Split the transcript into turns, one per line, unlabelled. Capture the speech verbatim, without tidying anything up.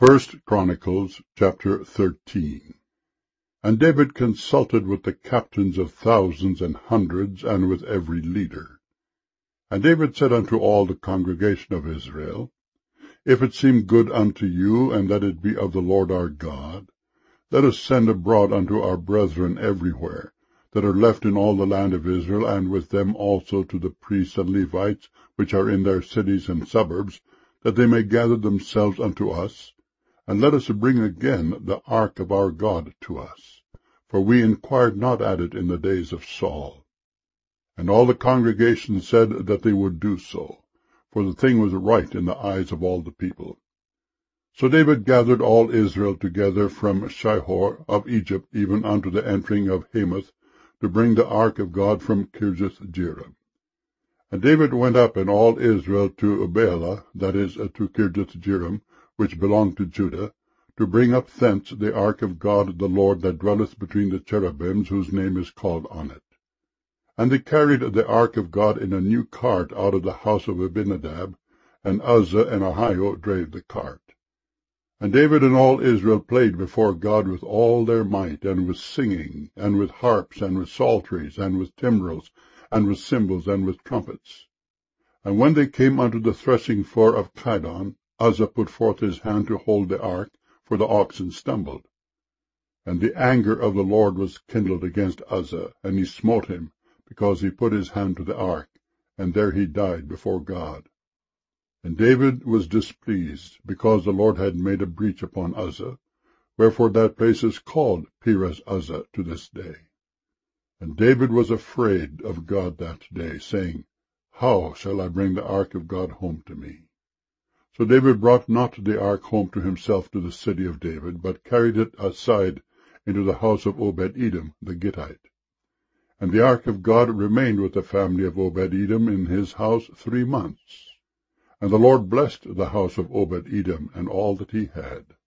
First Chronicles chapter thirteen. And David consulted with the captains of thousands and hundreds, and with every leader. And David said unto all the congregation of Israel, If it seem good unto you, and that it be of the Lord our God, let us send abroad unto our brethren everywhere, that are left in all the land of Israel, and with them also to the priests and Levites, which are in their cities and suburbs, that they may gather themselves unto us, and let us bring again the ark of our God to us. For we inquired not at it in the days of Saul. And all the congregation said that they would do so, for the thing was right in the eyes of all the people. So David gathered all Israel together from Shihor of Egypt even unto the entering of Hamath, to bring the ark of God from Kirjath-jearim. And David went up and all Israel to Baalah, that is, to Kirjath-jearim, which belonged to Judah, to bring up thence the ark of God the Lord that dwelleth between the cherubims, whose name is called on it. And they carried the ark of God in a new cart out of the house of Abinadab, and Uzzah and Ahio drave the cart. And David and all Israel played before God with all their might, and with singing, and with harps, and with psalteries, and with timbrels, and with cymbals, and with trumpets. And when they came unto the threshing floor of Chidon, Uzzah put forth his hand to hold the ark, for the oxen stumbled. And the anger of the Lord was kindled against Uzzah, and he smote him, because he put his hand to the ark, and there he died before God. And David was displeased, because the Lord had made a breach upon Uzzah, wherefore that place is called Perez Uzzah to this day. And David was afraid of God that day, saying, How shall I bring the ark of God home to me? So David brought not the ark home to himself to the city of David, but carried it aside into the house of Obed-Edom the Gittite. And the ark of God remained with the family of Obed-Edom in his house three months. And the Lord blessed the house of Obed-Edom and all that he had.